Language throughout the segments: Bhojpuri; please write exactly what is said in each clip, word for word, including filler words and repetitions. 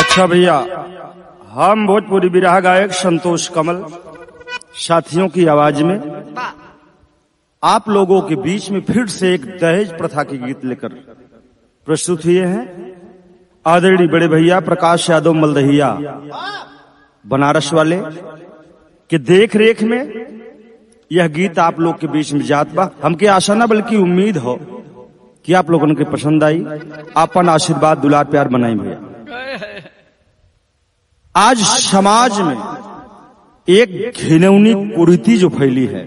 अच्छा भैया, हम भोजपुरी विरह गायक संतोष कमल साथियों की आवाज में आप लोगों के बीच में फिर से एक दहेज प्रथा के गीत लेकर प्रस्तुत हुए हैं। आदरणीय बड़े भैया प्रकाश यादव मलदहिया बनारस वाले के देख रेख में यह गीत आप लोग के बीच में जात बा। हमके आशा ना बल्कि उम्मीद हो कि आप लोगों के पसंद आई। आपन आशीर्वाद दुलार प्यार बनाई भैया। आज समाज में एक घिनौनी कुरीति जो फैली है,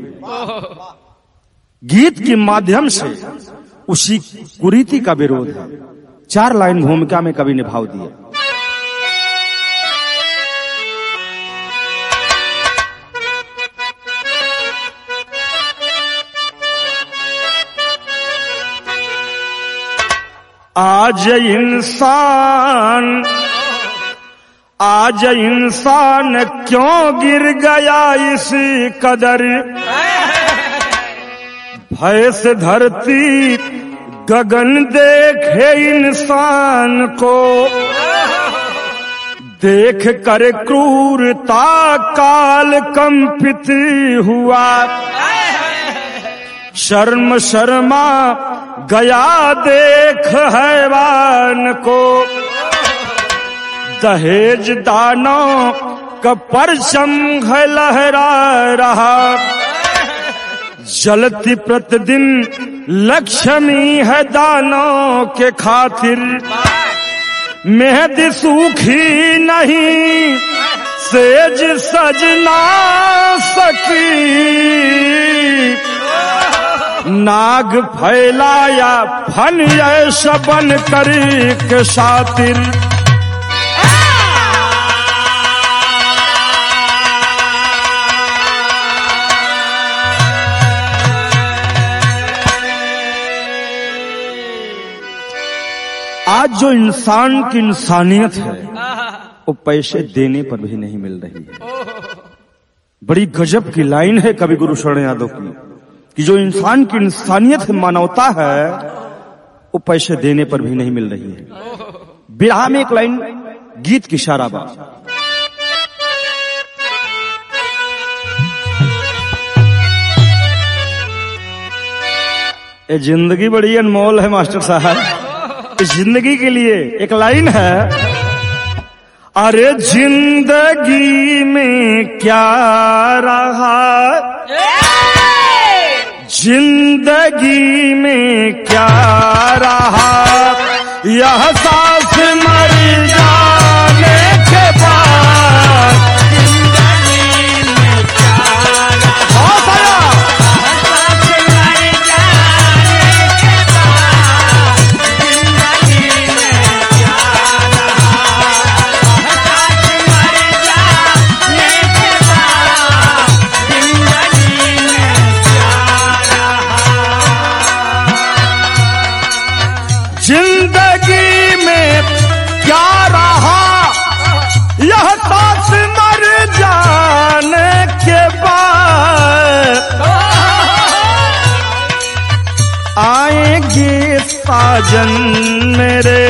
गीत के माध्यम से उसी कुरीति का विरोध है। चार लाइन भूमिका में कवि ने भाव दिया। आज इंसान आज इंसान क्यों गिर गया इस कदर, भय से धरती गगन देखे इंसान को, देख कर क्रूरता काल कंपित हुआ, शर्म शर्मा गया देख हैवान को, दहेज दानों का परचम लहरा रहा, जलती प्रतिदिन लक्ष्मी है दानों के खातिर, मेहदी सूखी नहीं सेज सजना सकी, नाग फैलाया फन ऐसा बन कर के शातिर। आज जो इंसान की इंसानियत है वो पैसे देने पर भी नहीं मिल रही है। बड़ी गजब की लाइन है कवि गुरु शरण यादव की कि जो इंसान की इंसानियत है, मानवता है, वो पैसे देने पर भी नहीं मिल रही है। बिरहा में एक लाइन गीत की इशारा बा। ये जिंदगी बड़ी अनमोल है मास्टर साहब। इस जिंदगी के लिए एक लाइन है, अरे जिंदगी में क्या रहा, जिंदगी में क्या रहा, यह सांस मर जाने के बाद, जिंदगी में क्या रहा, सांस मर जाने के बाद, जिंदगी में क्या रहा, सांस मर जाने के बाद, जिंदगी में जिंदगी में क्या रहा, यह सांस मर जाने के बाद, आएंगे साजन मेरे,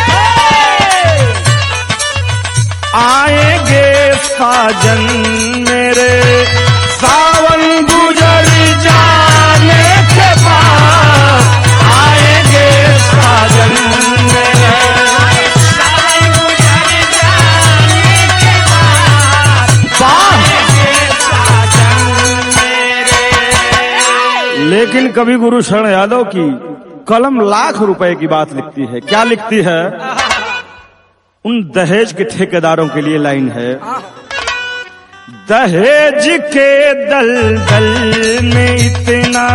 आएंगे साजन मेरे, सावन गुजर जाने के बाद, आएंगे साजन मेरे, सावन गुजर जाने के बाद, आएंगे साजन मेरे। लेकिन कवि गुरु शरण यादव की कलम लाख रुपए की बात लिखती है। क्या लिखती है? उन दहेज के ठेकेदारों के लिए लाइन है, दहेज के दलदल में इतना,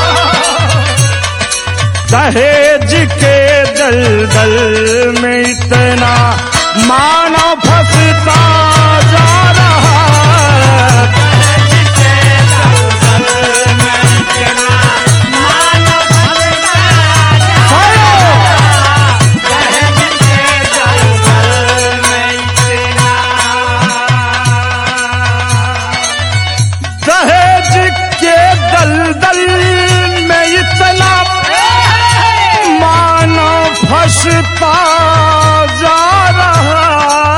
दहेज के दलदल में इतना मानव फंसता जा रहा, दहेज के दलदल में इतना मानव फंसता जा रहा, दहेज के दलदल में इतना, दहेज के दलदल में इतना मानव फंसता जा रहा,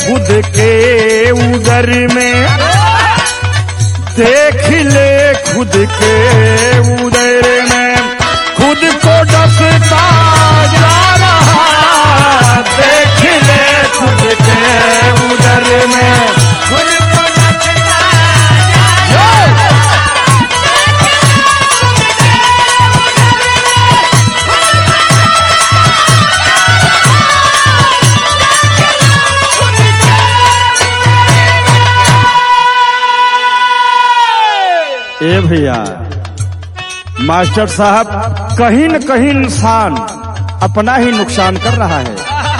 खुद के उदर में, देख ले खुद के उदर में, खुद को डसता जा रहा, देख ले खुद के उदर में, खुद को डसता जा रहा। ए भैया मास्टर साहब, कहीं न कहीं इंसान अपना ही नुकसान कर रहा है।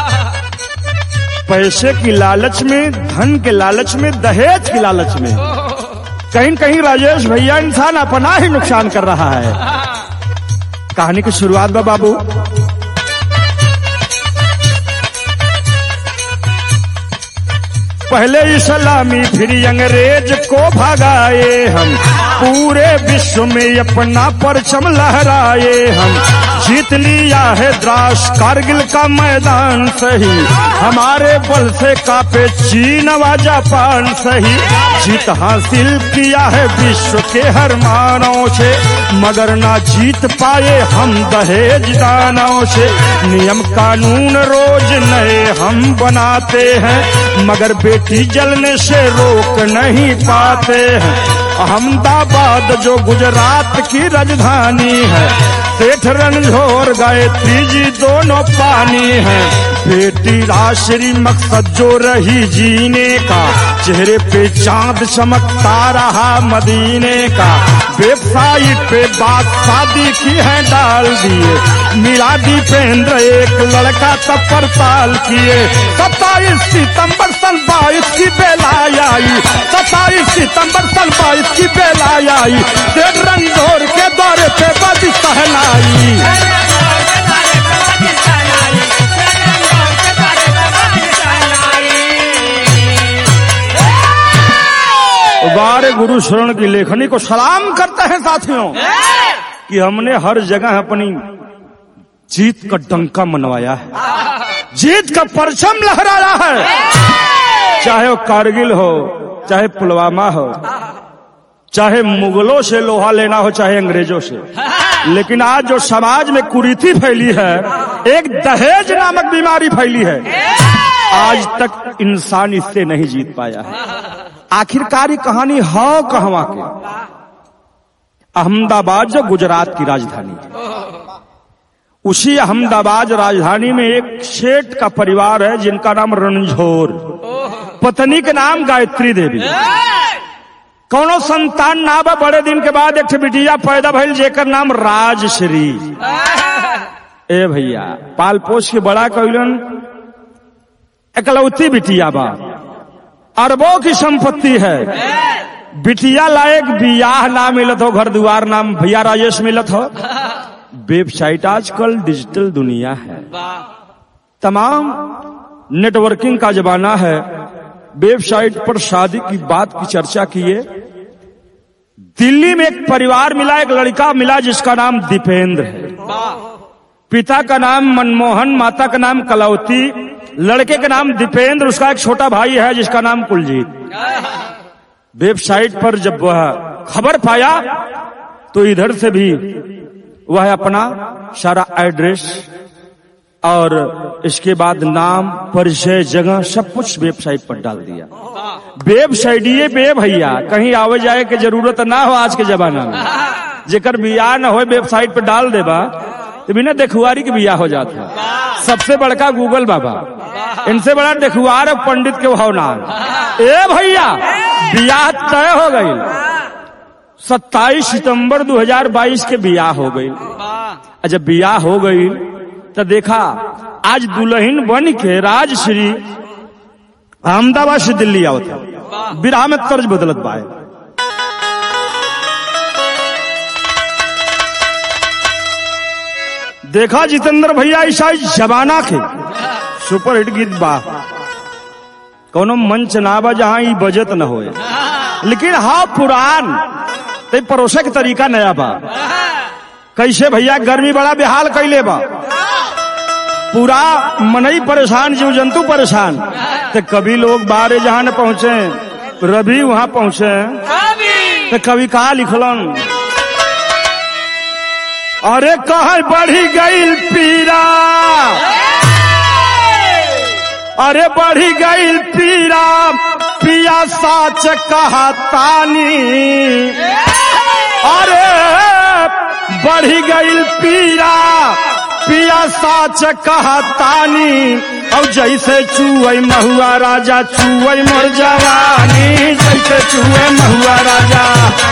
पैसे की लालच में, धन के लालच में, दहेज की लालच में कहीं न कहीं राजेश भैया इंसान अपना ही नुकसान कर रहा है। कहानी की शुरुआत बा बाबू। पहले इस्लामी फिर अंग्रेज को भगाए हम, पूरे विश्व में अपना परचम लहराए हम, जीत लिया है द्रास कारगिल का मैदान सही, हमारे बल से कापे चीन व जापान सही, जीत हासिल किया है विश्व के हर मानव से, मगर ना जीत पाए हम दहेज दानों से। नियम कानून रोज नए हम बनाते हैं, मगर बेटी जलने से रोक नहीं पाते हैं। अहमदाबाद जो गुजरात की राजधानी है, सेठ रणझोर गायत्री जी दोनों पानी है, बेटी राशरी मकसद जो रही जीने का, चेहरे पे चांद चमकता रहा मदीने का, वेबसाइट पे बात शादी की है डाल दिए, मिलादी पेंद्र एक लड़का तब पड़ताल किए, सत्ताईस सितंबर सन बाईस की बेलाई आई, सत्ताईस सितंबर सन बाईस की बेलाई आई, सेठ रणझोर के दौरे पे बदी सहनाई। बारे गुरु शरण की लेखनी को सलाम करते हैं साथियों कि हमने हर जगह अपनी जीत का डंका मनवाया है, जीत का परचम लहराया है। चाहे वो कारगिल हो, चाहे पुलवामा हो, चाहे मुगलों से लोहा लेना हो, चाहे अंग्रेजों से, लेकिन आज जो समाज में कुरीति फैली है, एक दहेज नामक बीमारी फैली है, आज तक इंसान इससे नहीं जीत पाया है। आखिरकार ये कहानी है कहवा के? अहमदाबाद जो गुजरात की राजधानी है, उसी अहमदाबाद राजधानी में एक सेठ का परिवार है जिनका नाम रणझोर, पत्नी के नाम गायत्री देवी। कौनो संतान ना बा, बड़े दिन के बाद एक बिटिया पैदा भइल जेकर नाम राजश्री। ए भैया पाल पोष के बड़ा कइलन, एकलौती बिटिया बा, अरबों की संपत्ति है, बिटिया लायक बियाह ना मिलत हो, घर द्वार नाम भैया राजेश मिलत हो। वेबसाइट आजकल डिजिटल दुनिया है, तमाम नेटवर्किंग का जमाना है। वेबसाइट पर शादी की बात की चर्चा किए, दिल्ली में एक परिवार मिला, एक लड़का मिला जिसका नाम दीपेंद्र है, पिता का नाम मनमोहन, माता का नाम कलौती, लड़के का नाम दीपेंद्र, उसका एक छोटा भाई है जिसका नाम कुलजीत। वेबसाइट पर जब वह खबर पाया तो इधर से भी वह अपना सारा एड्रेस और इसके बाद नाम, परिचय, जगह सब कुछ वेबसाइट पर डाल दिया। वेबसाइट ये बे भैया कहीं आवे जाए की जरूरत ना हो आज के जमाना में, जेकर बियाह न हो वेबसाइट पर डाल देबा तो बिना देखुआरी के बियाह हो जाता। सबसे बड़का गूगल बाबा, इनसे बड़ा देखुआर पंडित के भाव नाम। ए भैया बियाह तय हो गई, सत्ताईस सितंबर दो हजार बाईस के बियाह हो गई। जब बियाह हो गई तो देखा आज दुल्हन बन के राजश्री अहमदाबाद से दिल्ली आओ था, विराह में तर्ज बदलत बाए। देखा जितेंद्र भैया ईसा जमाना के सुपर हिट गीत बा, कोनो मंच ना बा जहां ई बजत न होए, लेकिन हाँ पुरान ते परोसे के तरीका नया बा। कैसे भैया गर्मी बड़ा बेहाल कैले बा, पूरा मनई परेशान, जीव जंतु परेशान। तो कभी लोग बाहर जहां न पहुंचे, रवि वहां पहुंचे, तो कभी कहा लिखलन, अरे कहा बढ़ी गई पीरा, अरे बढ़ी गई पीरा, पिया साच कहा तानी, अरे बढ़ी गई पीरा, पिया साच कहा तानी, और जैसे चूहे महुआ राजा चूहे मोर जवानी, जैसे चूहे महुआ राजा।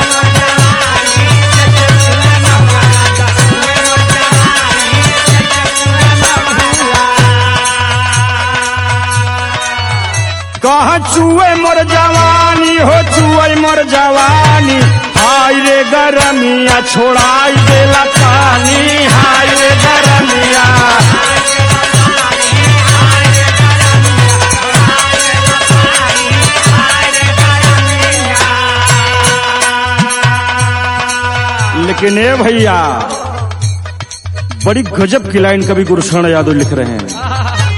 कहा चूहे मोर जवानी हो, चूहे मोर जवानी, हाय रे गरमिया छोड़ाई देला पानी, हाय रे गरमिया। लेकिन ए भैया, बड़ी गजब की लाइन कवि गुरुशरण यादव लिख रहे हैं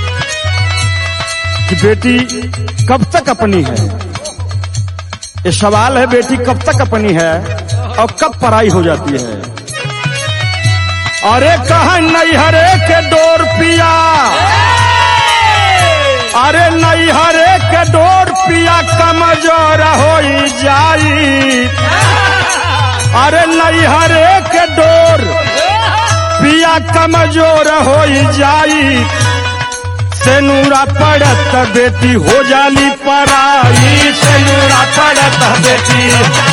कि बेटी कब तक अपनी है। ये सवाल है, बेटी कब तक अपनी है और कब पराई हो जाती है। अरे कहा नैहरे के डोर पिया, अरे नैहरे के डोर पिया कमजोर हो जाई, अरे नैहरे के डोर पिया कमजोर हो जाई, सेनूरा पड़त बेटी हो जाली पराई, सेनूरा पड़त बेटी।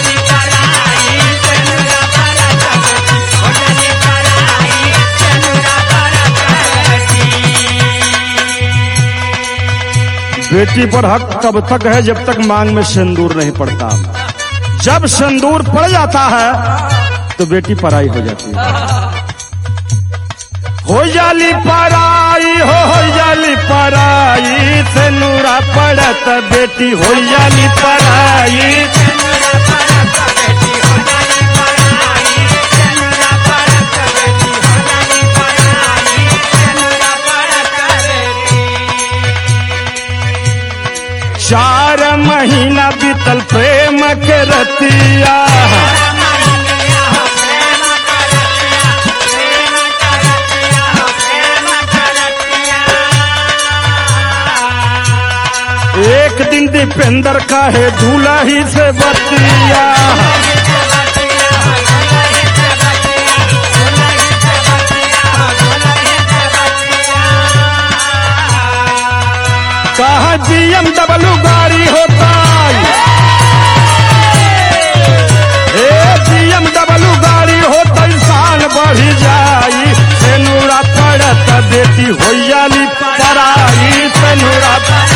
बेटी पर हक तब तक है जब तक मांग में सिंदूर नहीं पड़ता। जब सिंदूर पड़ जाता है तो बेटी पराई हो जाती है। हो जाली पराई हो, हो जाली पराई, सेनूरा पड़त बेटी हो जाली पराई। चार महीना बीतल प्रेम के रतिया, एक दिन दीपेंद्र का है दूल्ही से बतिया, कहा बीएम डब्ल्यू गाड़ी होता, ए बीएम डब्ल्यू गाड़ी होता, इंसान बढ़ी जाई, सेनूरा पड़त बेटी हो जाली पराई, सेनूरा।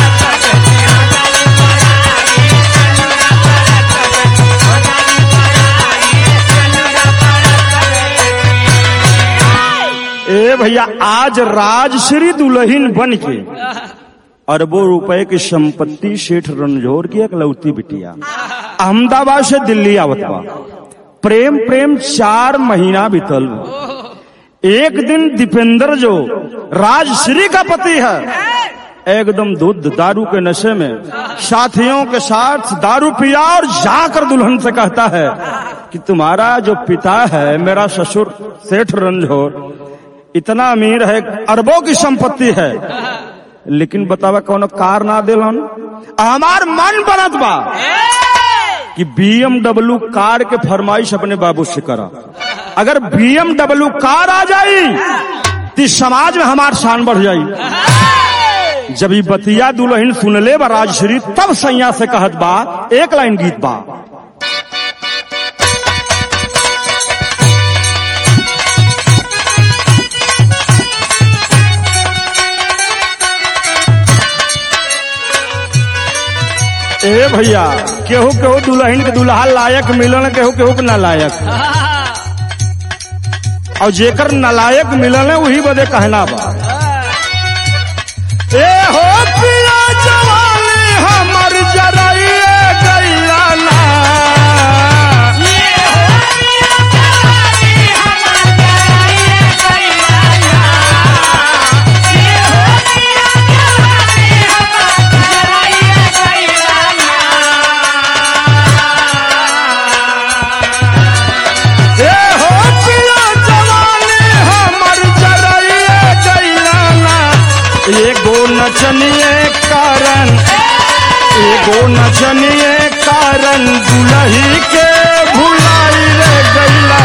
ए भैया, आज राजश्री दुल्हन बन के अरबों रुपए की संपत्ति सेठ रणझोर की एकलौती बिटिया अहमदाबाद से दिल्ली आवत बा। प्रेम प्रेम चार महीना बीतल। एक दिन दीपेंद्र जो राजश्री का पति है, एकदम दूध दारू के नशे में साथियों के साथ दारू पिया और जाकर दुल्हन से कहता है कि तुम्हारा जो पिता है, मेरा ससुर सेठ रणझोर, इतना अमीर है, अरबों की संपत्ति है, लेकिन बतावा कौन कार ना दिलन। हमार मन बनत बा कि बीएमडब्ल्यू कार के फरमाइश अपने बाबू से करा। अगर बीएमडब्ल्यू कार आ जाई तो समाज में हमार शान बढ़ जाई। जब ये बतिया दुल्हन सुनले बा राजश्री, तब सैया से कहत बा, एक लाइन गीत बा, ए भैया, केहू केहू दुल्हन के दुल्हा लायक मिलन, केहू केहू के नालायक, और जेकर नालायक मिलन है वही बदे कहना बा। ए हो पिया जवानी हमर जराइए गइला ना, ये नचनिए कारण एगो नचनिए कारण दुलही के भुलाई रे गैला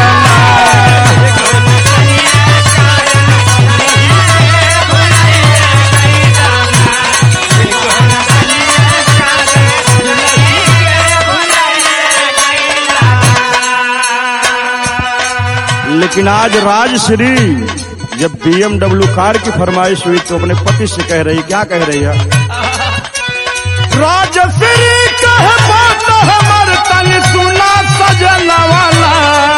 लेकिन आज राजश्री जब बीएमडब्ल्यू कार की फरमाइश हुई तो अपने पति से कह रही, क्या कह रही है? राजश्री कह बात हमर तन सुना सजन वाला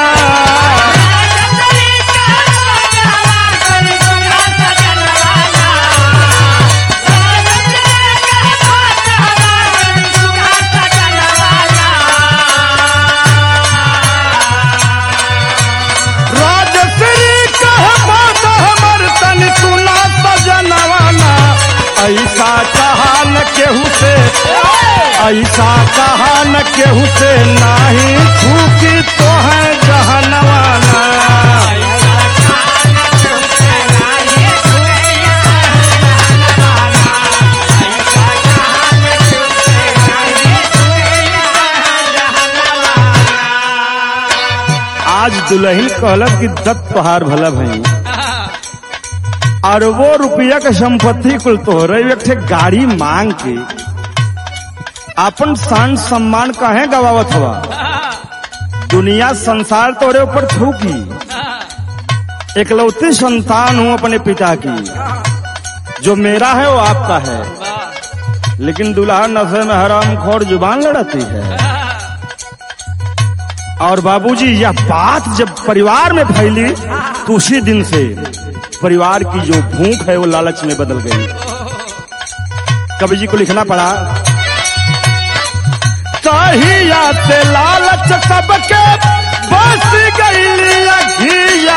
ऐसा कहा न केहू से, ऐसा कहा न केहू से नाही फूकी तो है जहनवाना। आज दुल्हन कहलक कि दत्त तोहार भला भई और वो रुपया के संपत्ति कुल तोहरे एक गाड़ी मांग के अपन शान सम्मान काहे गवावत हवा? दुनिया संसार तोरे ऊपर थूकी, एकलौती संतान हूँ अपने पिता की, जो मेरा है वो आपका है, लेकिन दुल्हा नशे में हरामखोर जुबान लड़ाती है। और बाबूजी यह बात जब परिवार में फैली तो उसी दिन से परिवार की जो भूख है वो लालच में बदल गई। कवि जी को लिखना पड़ा, तहिया से लालच सबके बस गई अखिया,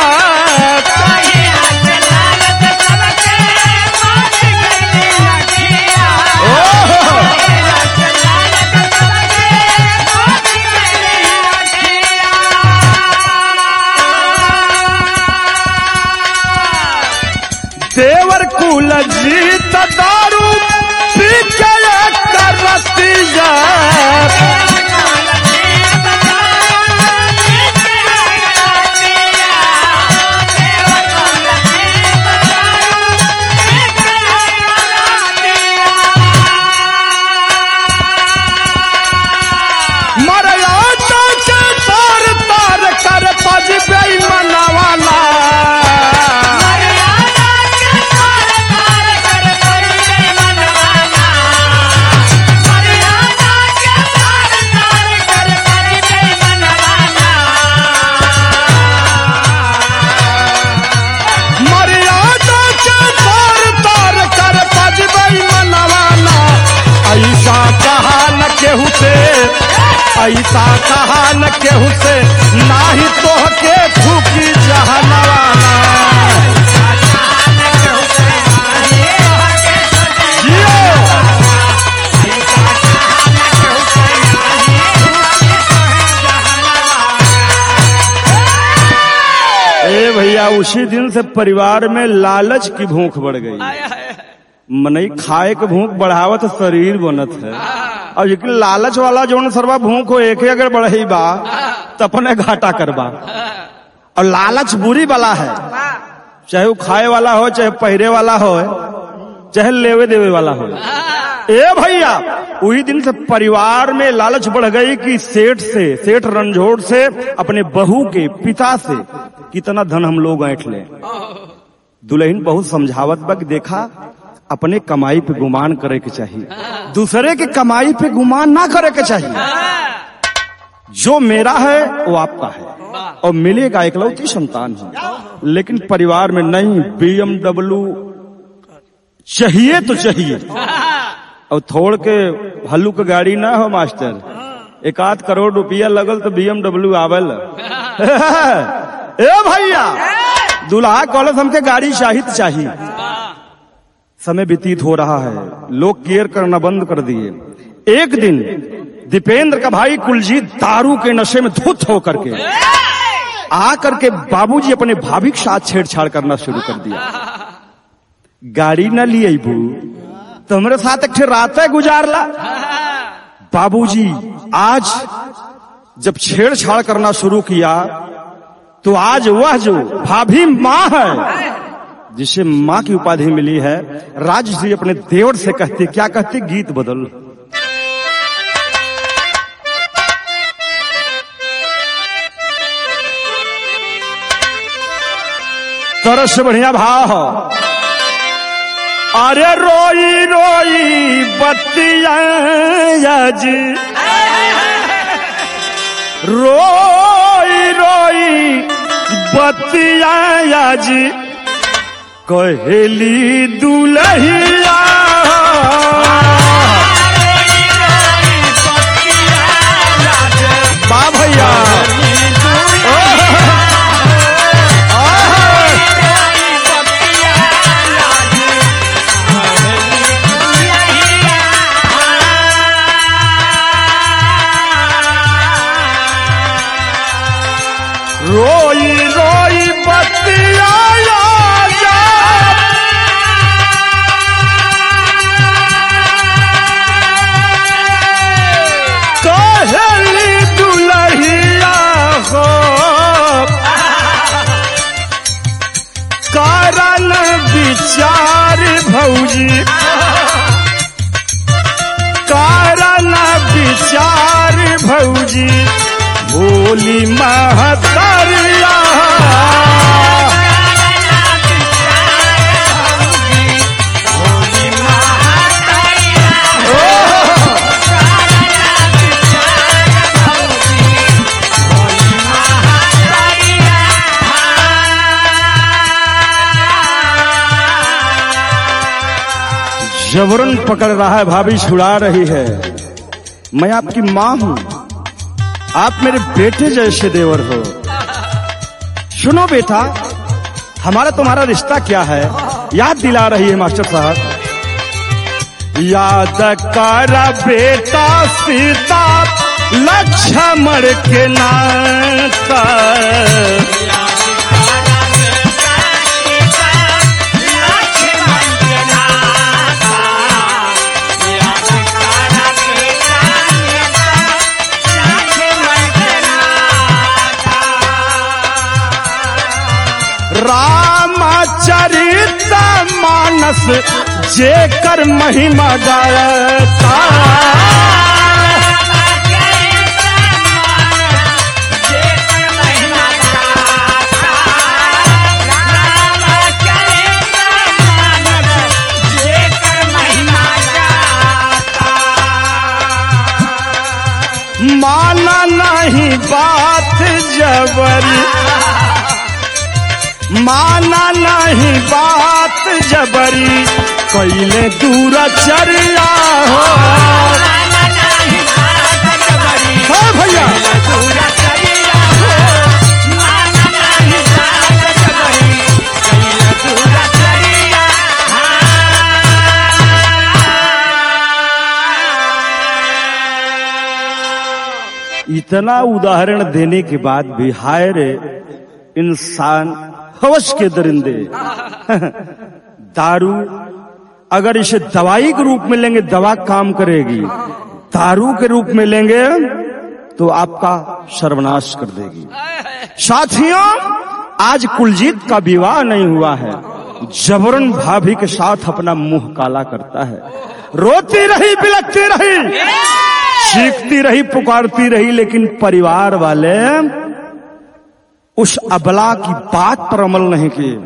देवर कुल जीत दारू पी के करतिया, मरयादा के तार तार कर पज गई मनवाला, ऐसा कहा न केहू से, ऐसा कहा न केहू से नाही तो के फूकी जहनवाना। ए भैया, उसी दिन से परिवार में लालच की भूख बढ़ गई। मनई खाए के भूख बढ़ावत शरीर बनत है, और लेकिन लालच वाला जो सर्वा भूख हो एक अगर बढ़ई बा तो अपने घाटा करबा। और लालच बुरी वाला है, चाहे वो खाए वाला हो, चाहे पहरे वाला हो, चाहे लेवे देवे वाला हो। ए भैया, वही दिन से परिवार में लालच बढ़ गई कि सेठ से, सेठ रणझोड़ से अपने बहू के पिता से कितना धन हम लोग ऐंठ ले। दुल्हन बहुत समझावत बा कि देखा, अपने कमाई पे गुमान करे के चाहिए, दूसरे के कमाई पे गुमान ना करे के चाहिए। जो मेरा है वो आपका है और मिलेगा, इकलौती संतान है। लेकिन परिवार में नहीं, बीएमडब्ल्यू चाहिए तो चाहिए, और थोड़ के हल्लू के गाड़ी ना हो मास्टर, एक आध करोड़ रुपया लगल तो बीएमडब्ल्यू आवल। ए भैया, दुल्हा कहलत हमके गाड़ी चाहिए चाहिए। समय व्यतीत हो रहा है, लोग केयर करना बंद कर दिए। एक दिन दीपेंद्र का भाई कुलजीत दारू के नशे में धुत होकर के आकर के बाबूजी अपने भाभी के साथ छेड़छाड़ करना शुरू कर दिया। गाड़ी न लिए बू, तुम्हारे साथ एक रात गुजारला। बाबूजी आज जब छेड़छाड़ करना शुरू किया तो आज वह जो भाभी माँ है, जिसे माँ की उपाधि मिली है, राजश्री अपने देवर से कहती, क्या कहती, गीत बदल। तरस से बढ़िया भाव हो। अरे रोई रोई बत्तियां आज, रोई रोई बत्तियां आज, कहेली दुल्हिया। बा भैया रोई रोई बत्तियां आजा, कहेली दुल्हिया हो, कारण विचार भौजी, कारण विचार भौजी, बोली महतरिया। जबरन पकड़ रहा है, भाभी छुड़ा रही है। मैं आपकी माँ हूं, आप मेरे बेटे जैसे देवर हो। सुनो बेटा, हमारा तुम्हारा रिश्ता क्या है, याद दिला रही है मास्टर साहब। याद कर बेटा सीता लक्ष्मण के नाता, रामचरित मानस जेकर महिमा गाता, माना नहीं बात जबरी, माना नहीं बात जबरी, कैले दूरचर्या हो। हाँ भैया इतना उदाहरण देने के बाद भी हाय रे इंसान हवस के दरिंदे। दारू अगर इसे दवाई के रूप में लेंगे दवा काम करेगी, दारू के रूप में लेंगे तो आपका सर्वनाश कर देगी। साथियों, आज कुलजीत का विवाह नहीं हुआ है, जबरन भाभी के साथ अपना मुंह काला करता है। रोती रही, बिलखती रही, चीखती रही, पुकारती रही, लेकिन परिवार वाले उस अबला की बात पर अमल नहीं किए,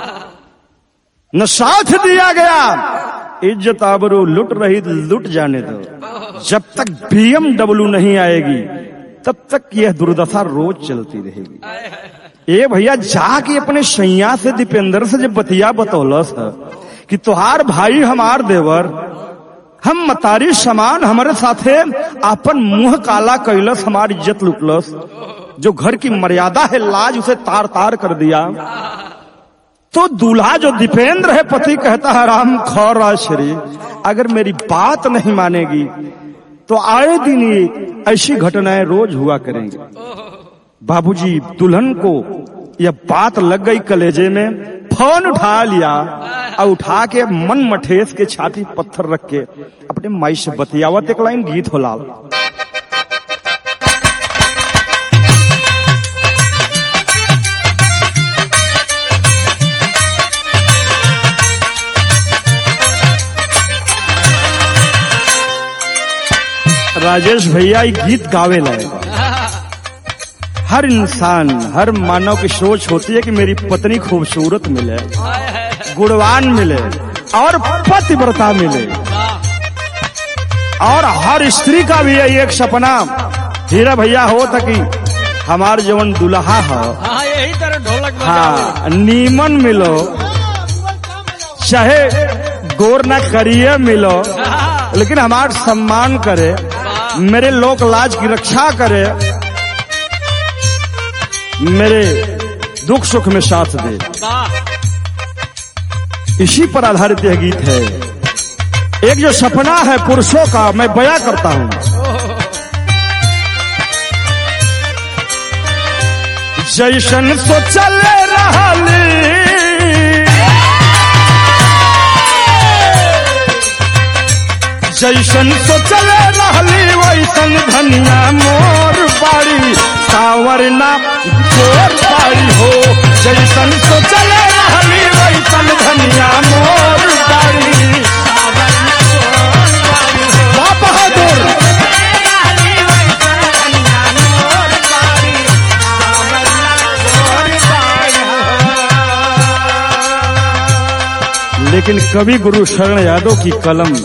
न साथ दिया गया। इज्जत आबरू लुट रही, लुट जाने दो। जब तक बीएमडब्ल्यू नहीं आएगी तब तक यह दुर्दशा रोज चलती रहेगी। ए भैया, जाके अपने सैया से दीपेंद्र से जब बतिया बतौलस है कि तुहार भाई हमार देवर, हम मतारी समान, हमारे साथे अपन मुंह काला कैलस, हमारी इज्जत लुटलस, जो घर की मर्यादा है लाज उसे तार तार कर दिया। तो दूल्हा जो दीपेंद्र है, पति कहता है राम खौरा श्री, अगर मेरी बात नहीं मानेगी तो आए दिन ये ऐसी घटनाएं रोज हुआ करेंगे। बाबूजी दुल्हन को यह बात लग गई कलेजे में, फोन उठा लिया और उठा के मन मठेस के छाती पत्थर रख के अपने माई से बतियावत एक लाइन गीत हो लाल। राजेश भैया ये गीत गावे लाएगा। हर इंसान हर मानव की सोच होती है कि मेरी पत्नी खूबसूरत मिले, गुणवान मिले और पतिव्रता मिले। और हर स्त्री का भी है एक सपना हीरा भैया हो ताकि हमार जवन दुल्हा हो यही तरह ढोलक हाँ नीमन मिलो, चाहे गौर न करिए मिलो, लेकिन हमार सम्मान करे, मेरे लोक लाज की रक्षा करे, मेरे दुख सुख में साथ दे। इसी पर आधारित यह गीत है। एक जो सपना है पुरुषों का मैं बयां करता हूं। जैसन सोचल रहली जैसन सोचल रहली वैसन धनिया मोर बाड़ी सावरना गोर बाड़ी हो। जैसन सोचल रहली वैसन धनिया मोर बाड़ी बाप बहादुर। लेकिन कवि गुरु शरण यादव की कलम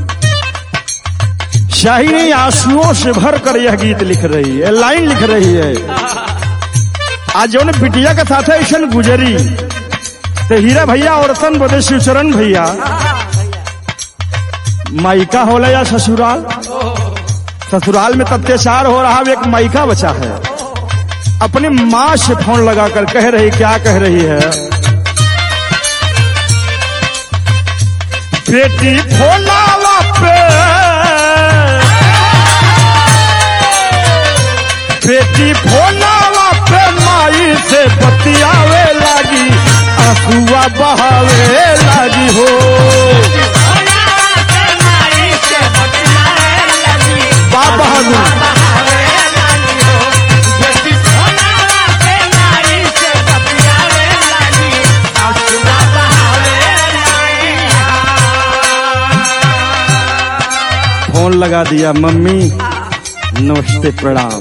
शाही आंसुओं से भर कर यह गीत लिख रही है, लाइन लिख रही है। आज जो बिटिया के साथ ऐसा गुजरी तो हीरा भैया और रतन बोले शिवचरण भैया माइका होला या ससुराल। ससुराल में अत्याचार हो रहा, एक माइका बचा है। अपनी माँ से फोन लगाकर कह रही, क्या कह रही है? बेटी भोलावा पे बेटी भोलावा पे माई से बतियावे लागी, आंसुआ बहावे लागी हो। बाप बहादुर फोन लगा दिया, मम्मी नमस्ते प्रणाम।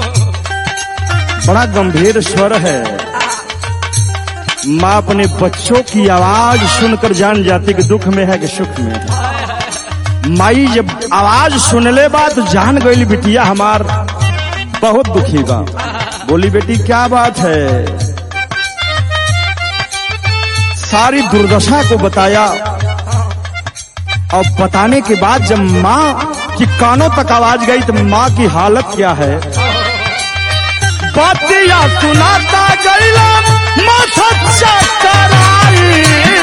बड़ा गंभीर स्वर है। माँ अपने बच्चों की आवाज सुनकर जान जाती कि दुख में है कि सुख में है। माई जब आवाज सुनले बा तो जान गई बिटिया हमार बहुत दुखी बा। बोली बेटी क्या बात है? सारी दुर्दशा को बताया और बताने के बाद जब माँ की कानों तक आवाज गई तो माँ की हालत क्या है? बातिया सुनाता गईला माथा चकराई,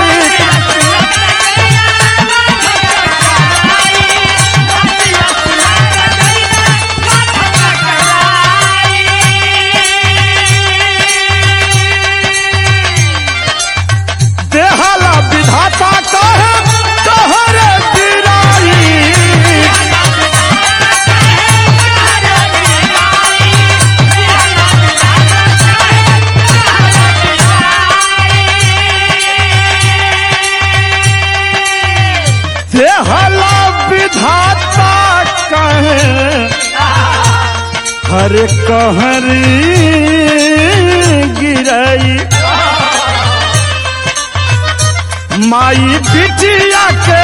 देहाला विधाता कहे कहरे गिराई। देहाला विधाता कहे हर कहरी गिराई। माई बिटिया के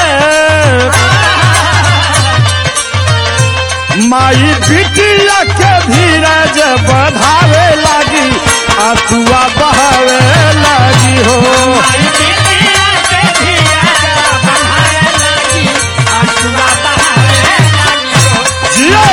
माई बिटिया के धीरज बढ़ावे लागी, आंसुआ बहावे लागी हो। जियो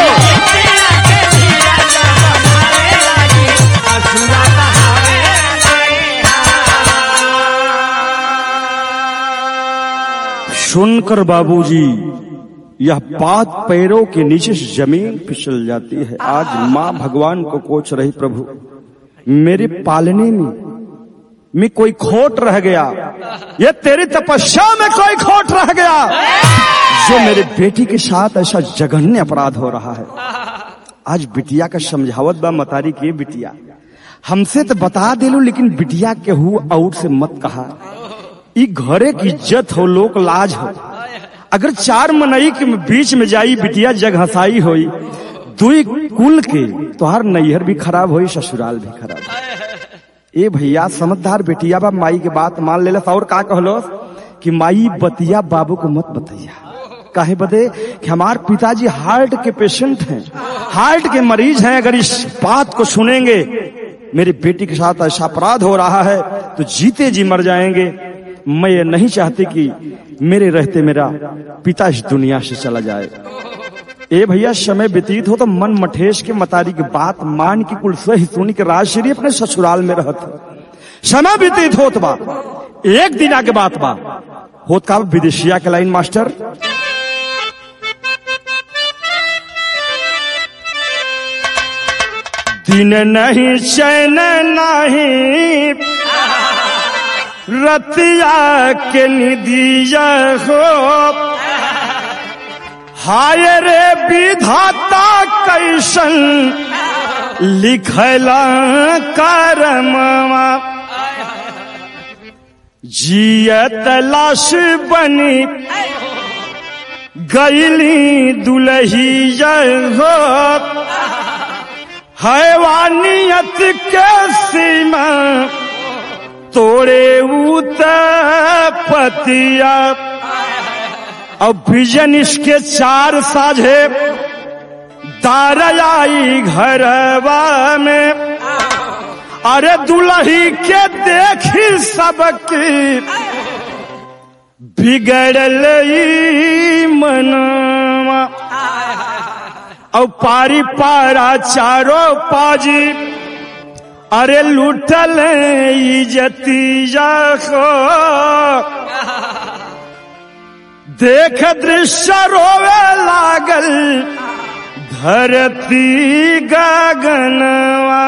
सुनकर बाबूजी यह बात पैरों के नीचे से जमीन फिसल जाती है। आज माँ भगवान को कोच रही, प्रभु मेरे पालने में में कोई खोट रह गया, ये तेरी तपस्या में कोई खोट रह गया, जो मेरे बेटी के साथ ऐसा जघन्य अपराध हो रहा है। आज बिटिया का समझावत बा मतारी की, बिटिया हमसे तो बता दे लो, लेकिन बिटिया के हु आउट से मत कहा। ई घरे की इज्जत हो, लोक लाज हो। अगर चार मनई के बीच में जाई बिटिया जग हंसाई होई, दुई कुल के तोहार नैहर भी खराब होई, ससुराल भी खराब। ए भैया समझदार बेटिया बा, माई के बात मान लेलस। और का कहलो कि माई बतिया बाबू को मत बतैया। काहे बदे कि हमार पिताजी हार्ट के पेशेंट हैं, हार्ट के मरीज हैं। अगर इस बात को सुनेंगे मेरी बेटी के साथ ऐसा अपराध हो रहा है तो जीते जी मर जाएंगे। मैं ये नहीं चाहती कि मेरे रहते मेरा पिता इस दुनिया से चला जाए। ए भैया समय व्यतीत हो तो मन मठेश के मतारी की बात मान की कुल सही सुनी के राजश्री अपने ससुराल में रहत। समय व्यतीत होत बा, एक दिन आगे बात बा होत का विदेशिया के लाइन मास्टर। दिन नहीं चैन नहीं रतिया के निदिया हो, हाय रे विधाता कैसन लिखला करमवा, जियत लाश बनी गईली दुल्हिया हो, हैवानियत के सीमा तोड़े उत पतिया। अब विजन इसके चार साझे दारयाई घरवा में, अरे दुल्ही के देखी सबकी बिगड़ल मनवा। और पारी पारा चारों पाजी अरे लूटल इज्जतिया को, देख दृश्य रोवे लागल धरती गगनवा।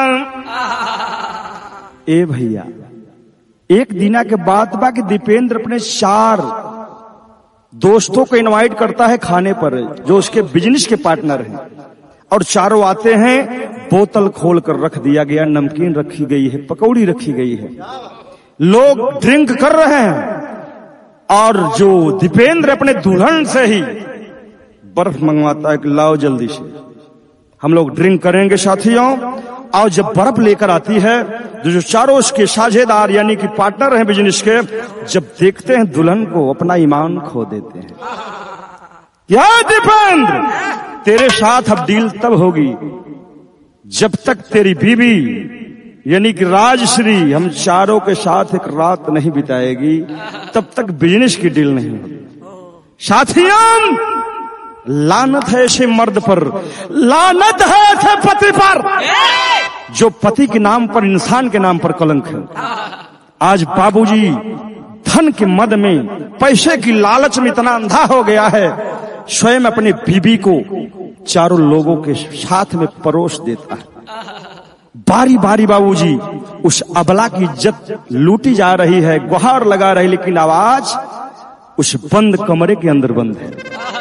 ए भैया एक दिना के बाद बा कि दीपेंद्र अपने चार दोस्तों को इनवाइट करता है खाने पर, जो उसके बिजनेस के पार्टनर हैं, और चारों आते हैं। बोतल खोल कर रख दिया गया, नमकीन रखी गई है, पकौड़ी रखी गई है, लोग ड्रिंक कर रहे हैं। और जो दीपेंद्र अपने दुल्हन से ही बर्फ मंगवाता है कि लाओ जल्दी से हम लोग ड्रिंक करेंगे साथियों। और जब बर्फ लेकर आती है, जो जो चारों उसके साझेदार यानी कि पार्टनर हैं बिजनेस के, जब देखते हैं दुल्हन को अपना ईमान खो देते हैं। क्या दीपेंद्र, तेरे साथ अब डील तब होगी जब तक तेरी बीवी यानी कि राजश्री हम चारों के साथ एक रात नहीं बिताएगी, तब तक बिजनेस की डील नहीं होगी। साथियों, लानत है ऐसे मर्द पर, लानत है ऐसे पति पर जो पति के नाम पर, इंसान के नाम पर कलंक है। आज बाबूजी धन के मद में, पैसे की लालच में इतना अंधा हो गया है, स्वयं अपनी बीबी को चारों लोगों के साथ में परोस देता है। बारी बारी बाबूजी उस अबला की इज्जत लूटी जा रही है, गुहार लगा रही, लेकिन आवाज उस बंद कमरे के अंदर बंद है।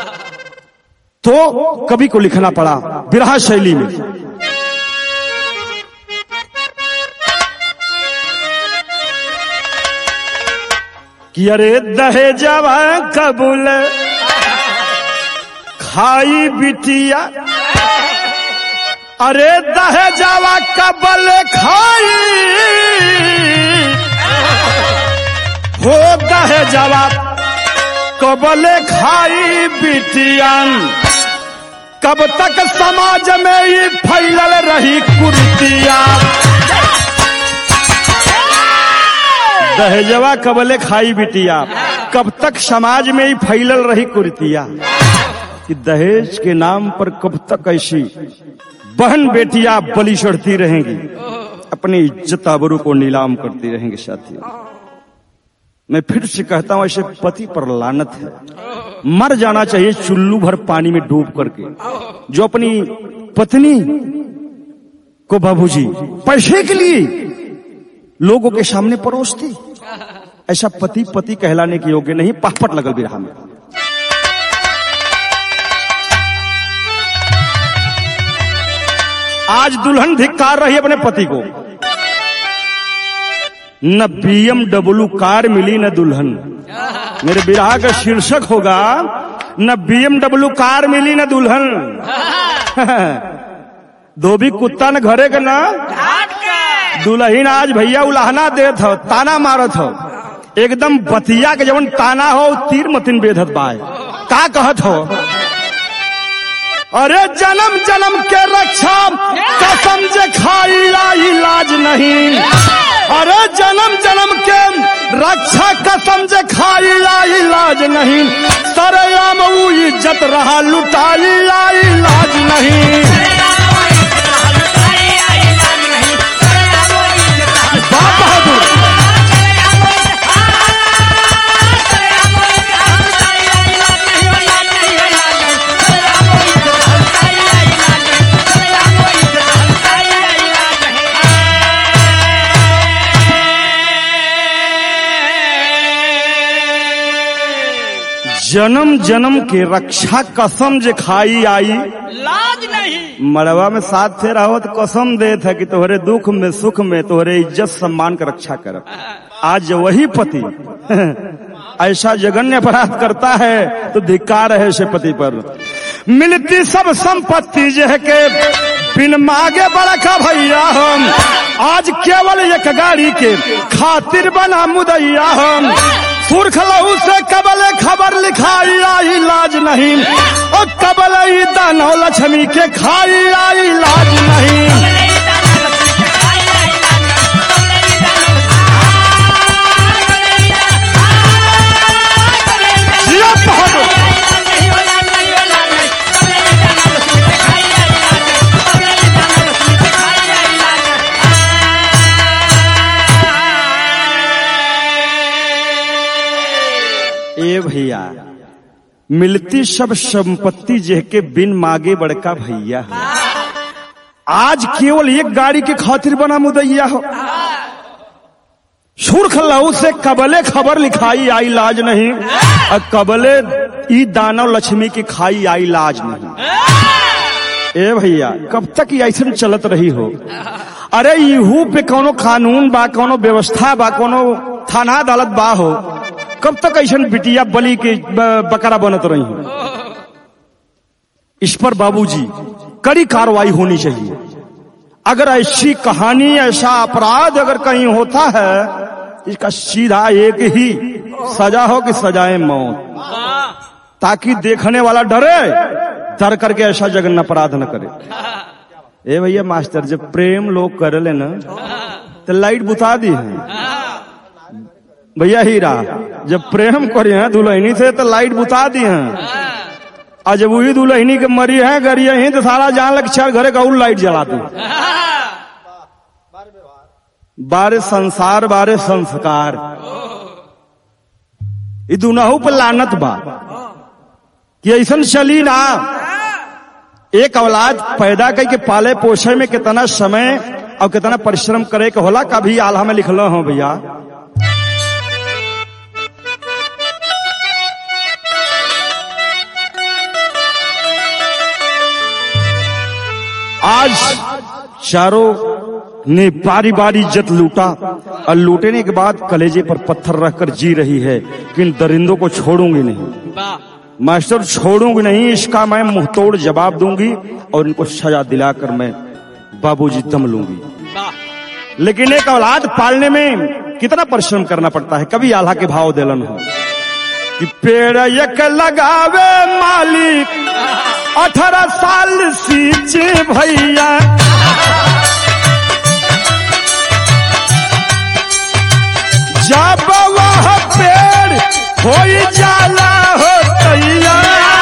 तो कवि को लिखना पड़ा विरह शैली में। कि अरे दहेजवा कबूल खाई बिटिया, अरे दहेजवा कबूल खाई हो, दहेजवा कबूल खाई बिटिया। कब तक समाज में ये फैलल रही कुर्तिया, दहेजवा कबले खाई बिटिया, कब तक समाज में ही फैलल रही कुर्तिया। कि दहेज के नाम पर कब तक ऐसी बहन बेटियां बलि चढ़ती रहेंगी, अपनी इज्जत आबरू को नीलाम करती रहेंगे। साथियों, मैं फिर से कहता हूं, ऐसे पति पर लानत है, मर जाना चाहिए चुल्लू भर पानी में डूब करके। जो अपनी पत्नी को बाबूजी पैसे के लिए लोगों के सामने परोसती। ऐसा पति पति कहलाने के योग्य नहीं, पापट लगल बिरहा में। आज दुल्हन धिक्कार रही अपने पति को। न बीएमडब्ल्यू कार मिली न दुल्हन। मेरे बिरहा का शीर्षक होगा न बीएमडब्ल्यू कार मिली न दुल्हन। धोबी कुत्ता न घरे का ना दुल्हन आज भैया उलाहना देत हो, ताना मारत हो, एकदम बतिया के जवन ताना हो तीर मतिन बेधत बाय। का कहत हो? अरे जन्म जन्म के रक्षा कसम जे खाई इलाज नहीं। अरे जन्म जन्म के रक्षा कसम जे खाई इलाज नहीं। सरेआम वो इज्जत रहा लुटाई इलाज नहीं। बाप बहादुर जन्म जन्म के रक्षा कसम जे खाई आई लाज नहीं। मड़वा में साथ थे रहो तो कसम दे था कि तोहरे दुख में सुख में तोहरे इज्जत सम्मान का रक्षा कर। आज वही पति ऐसा जघन्य अपराध करता है तो धिक्कार है ऐसे पति पर। मिलती सब संपत्ति जह के बिन मांगे बड़ा का भैया हम। आज केवल एक गाड़ी के खातिर बना मुदैया हम। सुर्ख लहू से कबले खबर लिखाई आई लाज नहीं। और कबले दानव लक्ष्मी के खाई आई लाज नहीं। ए भैया मिलती सब संपत्ति जह के बिन मांगे बड़का भैया है। आज केवल एक गाड़ी के खातिर बना मुदैया हो। सुर्ख लहू से कबले खबर लिखाई आई लाज नहीं। और कबले ई दानव लक्ष्मी की खाई आई लाज नहीं। ए भैया कब तक ऐसा चलत रही हो? अरे इहू पे कोनो कानून बा, कोनो व्यवस्था बा, कोनो थाना अदालत बा हो? कब तक ऐसा बिटिया बलि के बकरा बनत रही हो? इस पर बाबूजी कड़ी कार्रवाई होनी चाहिए। अगर ऐसी कहानी ऐसा अपराध अगर कहीं होता है इसका सीधा एक ही सजा हो कि सजाए मौत, ताकि देखने वाला डरे, डर करके ऐसा जघन्य अपराध न करे। ए भैया मास्टर जब प्रेम लोग कर ले ना तो लाइट बुता दी है भैया हीरा। जब प्रेम करे हैं दुल्हनी से तो लाइट बुता दी हैं। और जब वही दुल्हनी के मरी है गरिए ही तो सारा जान लग चार घरे का लाइट जला दी। बारे संसार बारे संस्कार ये दुनहु पर लानत बा कि ऐसा चली ना। एक औलाद पैदा करके पाले पोषे में कितना समय और कितना परिश्रम करे के होला कभी आल्हा में लिखल हो भैया। आज चारों ने बारी बारी इज्जत लूटा और लूटने के बाद कलेजे पर पत्थर रखकर जी रही है कि इन दरिंदों को छोड़ूंगी नहीं। मास्टर छोड़ूंगी नहीं, इसका मैं मुंहतोड़ जवाब दूंगी और इनको सजा दिलाकर मैं बाबूजी दम लूंगी। लेकिन एक औलाद पालने में कितना परिश्रम करना पड़ता है। कभी आल्हा के भाव देलन हो कि पेड़ एक लगावे मालिक अठारह साल सींचे भैया। जब वह पेड़ हो जाला हो तैया।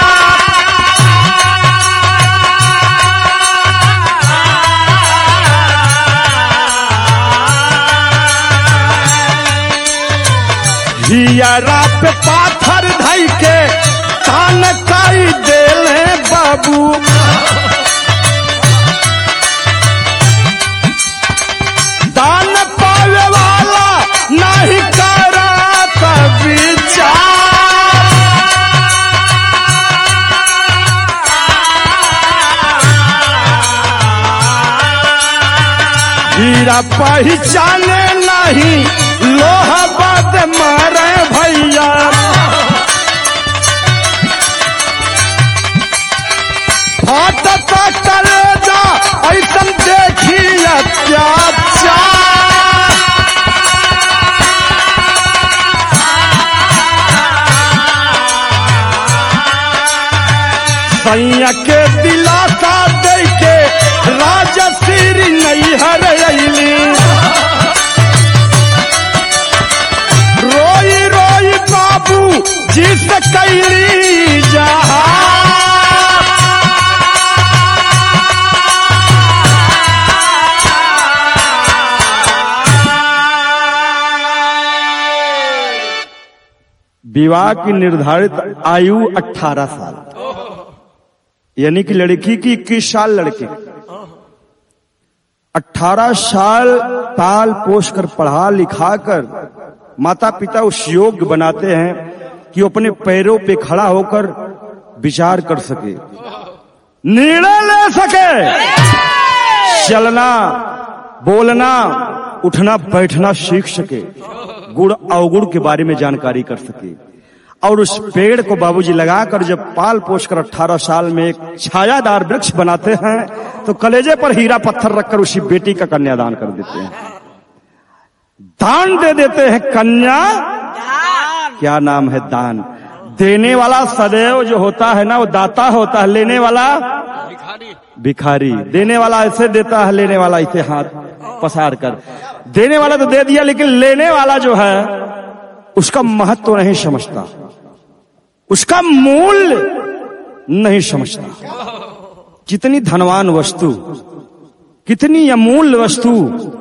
हियरा पे पाथर धई के कान काई देले बाबू। दान पावे हीरा पहचाने नहीं लोहा बात मारे भैया। फाटता कलेजा ऐसन देखी अत्याचार। सैया के दिलासा दे के राजा श्री नैहर अइली। रोई रोई बाबू जिस कैली जहा। विवाह की निर्धारित आयु अठारह साल, यानी कि लड़की की इक्कीस साल, लड़के अठारह साल पाल पोष कर पढ़ा लिखा कर माता पिता उस योग्य बनाते हैं कि वो अपने पैरों पे खड़ा होकर विचार कर सके, निर्णय ले सके, चलना बोलना उठना बैठना सीख सके, गुण अवगुण के बारे में जानकारी कर सके। और उस पेड़ को बाबूजी लगाकर जब पाल पोष कर अठारह साल में एक छायादार वृक्ष बनाते हैं तो कलेजे पर हीरा पत्थर रखकर उसी बेटी का कन्यादान कर देते हैं, दान दे देते हैं। कन्या क्या नाम है? दान। देने वाला सदैव जो होता है ना वो दाता होता है, लेने वाला भिखारी। भिखारी। देने वाला ऐसे देता है, लेने वाला ऐसे हाथ पसार कर। देने वाला तो दे दिया, लेकिन लेने वाला जो है उसका महत्व तो नहीं समझता, उसका मूल्य नहीं समझता। कितनी धनवान वस्तु, कितनी अमूल्य वस्तु,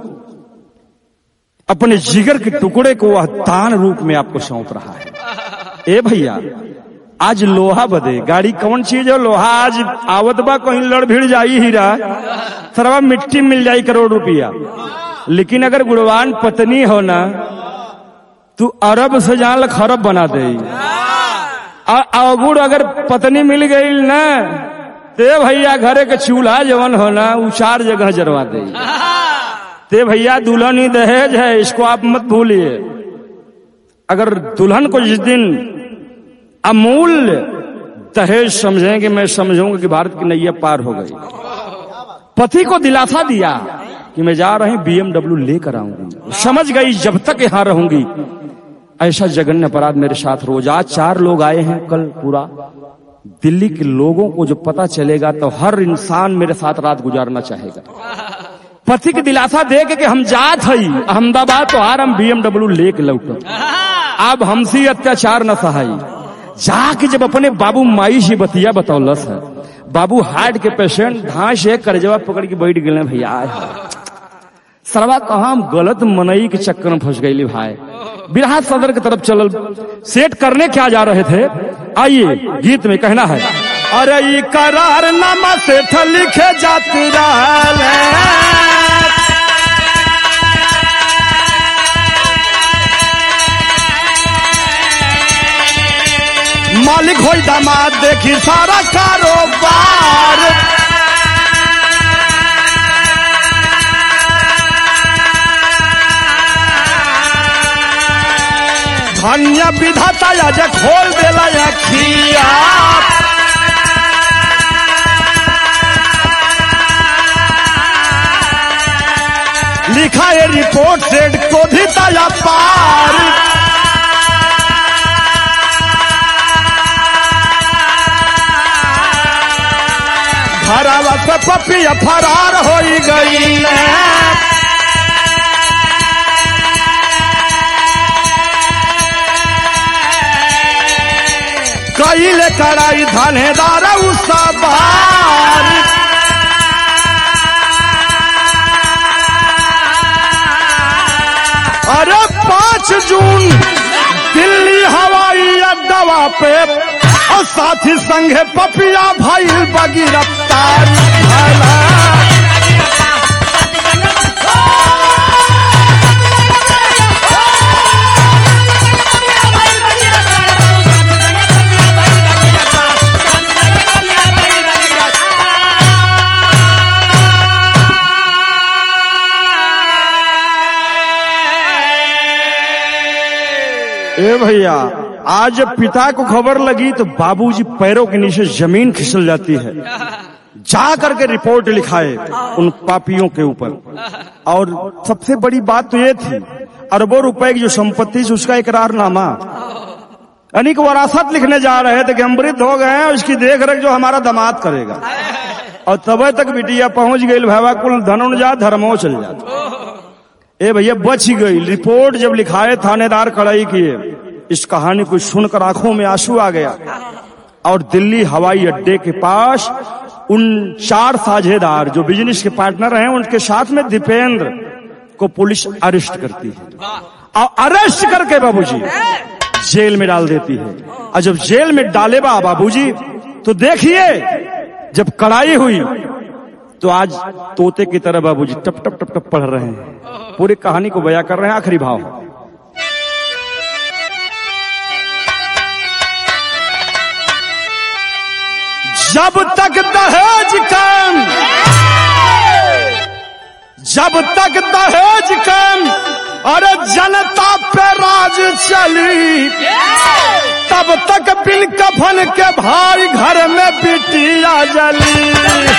अपने जिगर के टुकड़े को वह दान रूप में आपको सौंप रहा है। ए भैया, आज लोहा बदे गाड़ी कौन चीज है? लोहा आज आवत बा, कहीं लड़ भिड़ जाई हीरा, सरवा मिट्टी मिल जाई करोड़ रुपया। लेकिन अगर गुणवान पत्नी हो ना, तू अरब से जान खरब बना दे। अवगुण अगर पत्नी मिल गई ना, ते भैया घरे के चूल्हा जवन हो ना उ चार जगह जरवा दे। ते भैया दुल्हन ही दहेज है, इसको आप मत भूलिए। अगर दुल्हन को जिस दिन अमूल्य दहेज समझेंगे, मैं समझूंगा कि भारत की नैया पार हो गई। पति को दिलासा दिया कि मैं जा रही बीएमडब्ल्यू लेकर आऊंगी, समझ गई जब तक यहां रहूंगी ऐसा जघन्य अपराध मेरे साथ रोज। आज चार लोग आए हैं, कल पूरा दिल्ली के लोगों को जो पता चलेगा तो हर इंसान मेरे साथ रात गुजारना चाहेगा। पति की दिलासा दे के कि हम जात हई अहमदाबाद, तो हार हम बीएमडब्ल्यू लेके लौट। अब हमसे अत्याचार न सहाई। जाके जब अपने बाबू माई से बतिया बतौलस है, बाबू हार्ट के पेशेंट धांस एक करजवा पकड़ के बैठ गए भैया। सरवा कहा हम गलत मनई के चक्कर में फंस गई भाई। बिरहा सदर की तरफ चल सेट करने क्या जा रहे थे, आइए गीत में कहना है। अरे ये करारनामा सेठ लिखे जाती मालिक हो दामाद देखी सारा कारोबार। धन्य विधाता आज खोल देला अखिया। लिखा है रिपोर्ट सेठ को भी ताया पार। घरवा से पपिया फरार हो गई कईले कड़ाई थानेदार उसका बार। अरे पांच जून दिल्ली हवाई अड्डा पे और साथी संगे पपिया भाई बगी रफ्तार। ए भैया, आज जब पिता को खबर लगी तो बाबूजी पैरों के नीचे जमीन खिसक जाती है। जा करके रिपोर्ट लिखाए उन पापियों के ऊपर। और सबसे बड़ी बात तो ये थी, अरबों रुपए की जो संपत्ति से उसका इकरारनामा, यानी कि वरासत लिखने जा रहे थे कि हम मृत हो गए हैं, उसकी देख रेख जो हमारा दामाद करेगा। और तब तक बिटिया पहुंच गई, भावा कुल धन जा धर्मो चल जाता। ए भैया बच गई। रिपोर्ट जब लिखाए थानेदार कड़ाई किए, इस कहानी को सुनकर आंखों में आंसू आ गया। और दिल्ली हवाई अड्डे के पास उन चार साझेदार जो बिजनेस के पार्टनर हैं, उनके साथ में दीपेंद्र को पुलिस अरेस्ट करती है। और अरेस्ट करके बाबूजी जेल में डाल देती है। और जब जेल में डाले बा बाबूजी, तो देखिए जब कड़ाई हुई तो आज तोते की तरह बाबूजी टप टप टप टप पढ़ रहे हैं, पूरी कहानी को बयां कर रहे हैं। आखिरी भाव, जब तक दहेज कम, जब तक दहेज कम, अरे जनता पे राज चली, तब तक बिन कफन के भाई घर में बिटिया जली।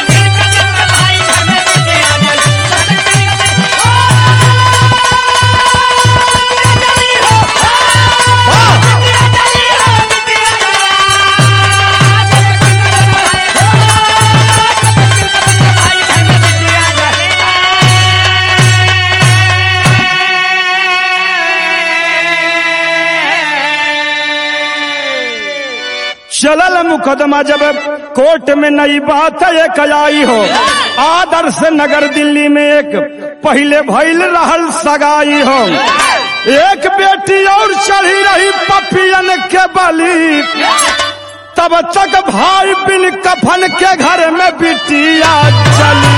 चलल मुकदमा जब कोर्ट में नई बात एक आई हो, आदर्श नगर दिल्ली में एक पहले भइल रहल सगाई हो। एक बेटी और चढ़ी रही पपियन के बली, तब तक भाई बिन कफन के घर में बिटिया चली।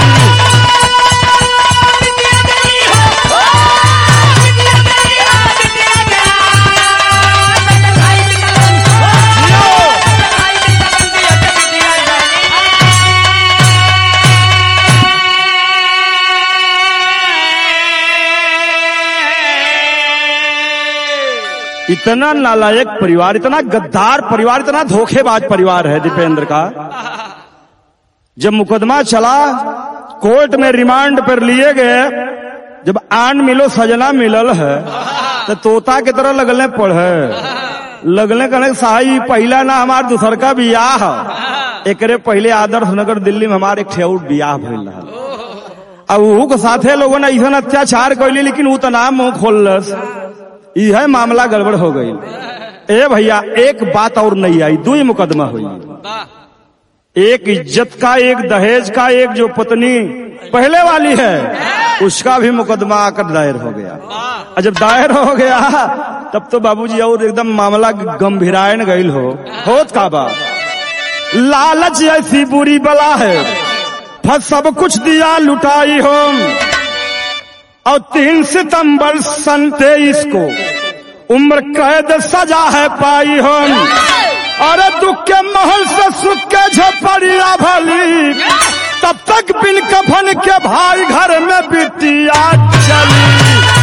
इतना नालायक परिवार, इतना गद्दार परिवार, इतना धोखेबाज परिवार है दीपेंद्र का। जब मुकदमा चला, कोर्ट में रिमांड पर लिए गए, जब आन मिलो सजना मिलल है, तो तोता की तरह लगने पढ़े लगने कहने साही पहला ना हमार दूसर का बियाह, एकरे पहले आदर्श नगर दिल्ली में हमारे एक ठेउर बियाह भइल रहा। अब वहू के साथे लोगों ने ऐसा अत्याचार कैली, लेकिन वो तो नाम मुंह खोलस, यह मामला गड़बड़ हो गई। ए भैया, एक बात और नहीं आई, दो ही मुकदमा हुई। एक इज्जत का, एक दहेज का, एक जो पत्नी पहले वाली है उसका भी मुकदमा आकर दायर हो गया। और जब दायर हो गया तब तो बाबूजी और एकदम मामला गंभीरायन गईल हो। होत का बा, लालच ऐसी बुरी बला है, फस सब कुछ दिया लुटाई हो। और तीन सितंबर सन तेईस को उम्र कैद सजा है पाई हम। अरे दुख के महल से सुख के झपड़िया भली, तब तक बिन कफन के भाई घर में बिटिया चली।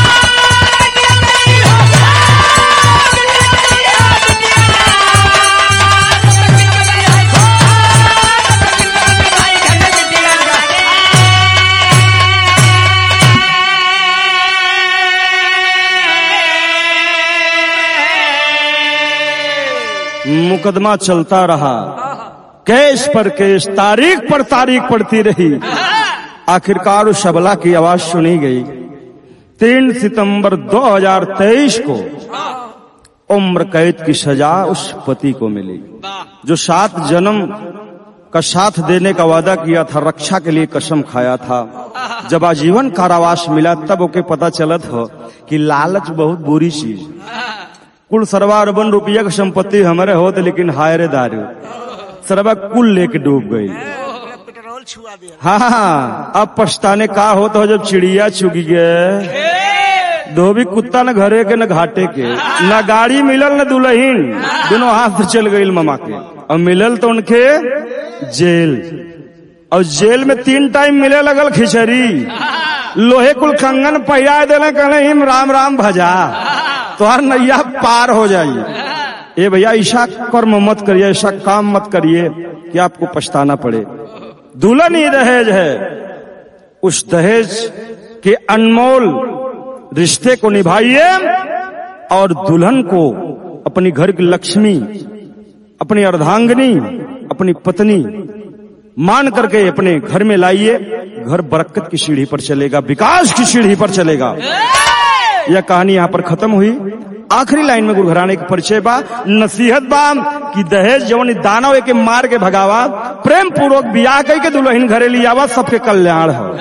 मुकदमा चलता रहा, केस पर केस, तारीख पर तारीख पड़ती रही। आखिरकार उस शबला की आवाज सुनी गई। तीन सितंबर दो हज़ार तेईस को उम्र कैद की सजा उस पति को मिली जो सात जन्म का साथ देने का वादा किया था, रक्षा के लिए कसम खाया था। जब आजीवन कारावास मिला तब ओके पता चलत हो कि लालच बहुत बुरी चीज। कुल सरवा अरबन रुपया की संपत्ति हमारे होत, लेकिन हायरे दारू सरवा कुल लेके डूब गई। पेट्रोल छुआ दिया। हाँ, अब पछताने का होता हो जब चिड़िया चुगी गए। धोबी कुत्ता न घरे के न घाटे के, न गाड़ी मिलल न दुल्हन, दोनों हाथ चल गई मामा के। और मिलल तो उनके जेल, और जेल में तीन टाइम मिले लगल खिचड़ी। लोहे कुल कंगन पहिरा देने कहले हिम राम राम भजा। तुम्हार नैया पार हो जाइए। ए भैया ऐसा कर्म मत करिए, ऐसा काम मत करिए कि आपको पछताना पड़े। दुल्हन ही दहेज है, उस दहेज के अनमोल रिश्ते को निभाइए और दुल्हन को अपनी घर की लक्ष्मी, अपनी अर्धांगिनी, अपनी पत्नी मान करके अपने घर में लाइए। घर बरकत की सीढ़ी पर चलेगा, विकास की सीढ़ी पर चलेगा। यह कहानी यहाँ पर खत्म हुई। आखिरी लाइन में गुरु घराने के परिचय बा, नसीहत बा कि दहेज जवन दानव के मार के भगावा, प्रेम पूर्वक बियाह कई के दुल्हन घरे लियावा, सबके कल्याण हो।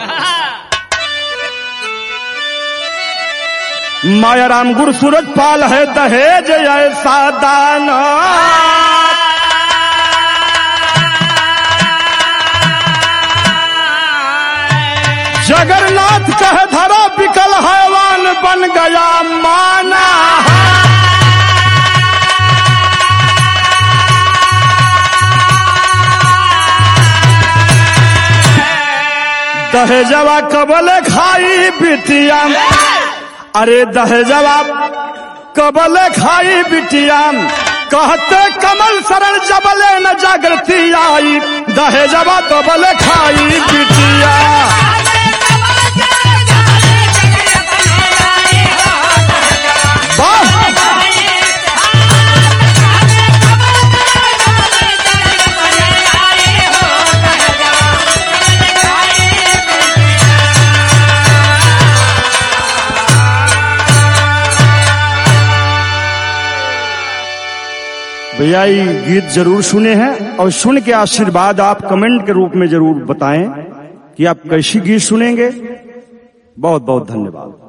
माया राम गुरु सूरज पाल है दहेज ऐसा दान, जगन्नाथ कह धरा बिकल हैवान बन गया माना। दहेजवा कबले खाई बिटिया, अरे दहेजवा कबले खाई बिटिया, कहते कमल शरण जबले न जागृति आई। दहेजवा कबले खाई बिटिया, भैया ये गीत जरूर सुने हैं और सुन के आशीर्वाद आप कमेंट के रूप में जरूर बताएं कि आप कैसी गीत सुनेंगे। बहुत बहुत धन्यवाद।